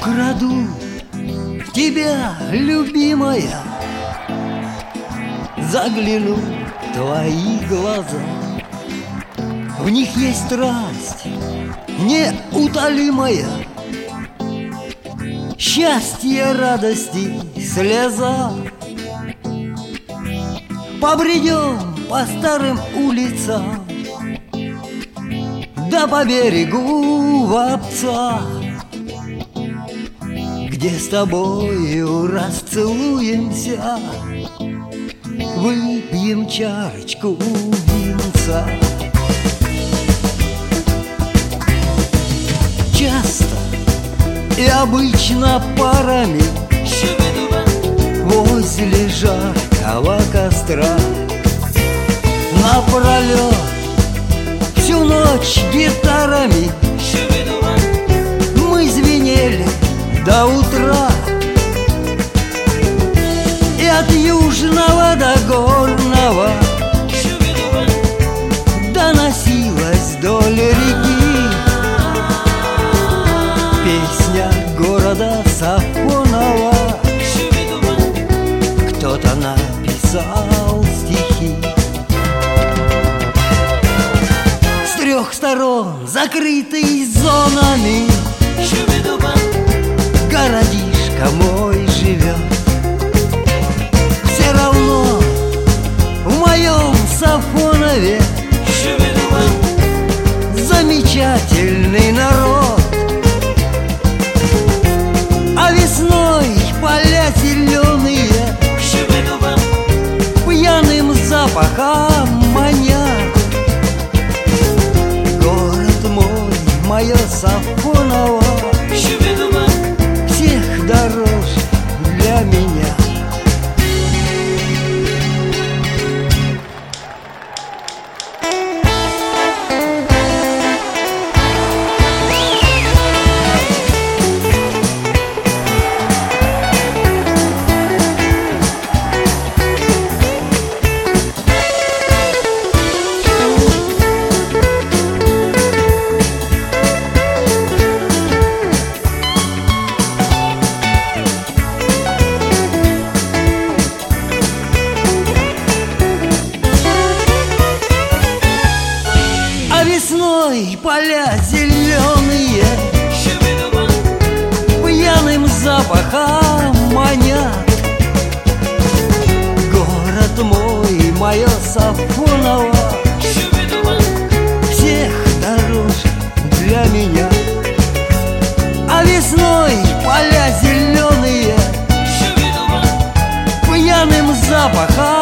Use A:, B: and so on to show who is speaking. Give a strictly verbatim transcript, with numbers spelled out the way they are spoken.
A: Украду в тебя, любимая, загляну в твои глаза. В них есть страсть неутолимая, счастье, радости, слеза. Побредем по старым улицам, да по берегу Вапца, где с тобою расцелуемся, выпьем чарочку винца. Часто и обычно парами возле жаркого костра напролет всю ночь гитарами мы звенели до утра. И от южного до горного доносилась вдоль реки песня города Сафонова. Кто-то написал стихи. С трех сторон, закрытый зонами, городишко мой живет. Все равно в моем Сафонове замечательный народ. А весной поля зеленые пьяным запахом манят. Город мой, мое Сафоново, всех дороже для меня. Весной поля зеленые пьяным запахом манят. Город мой, мое Сафоново, всех дороже для меня. А весной поля зеленые пьяным запахом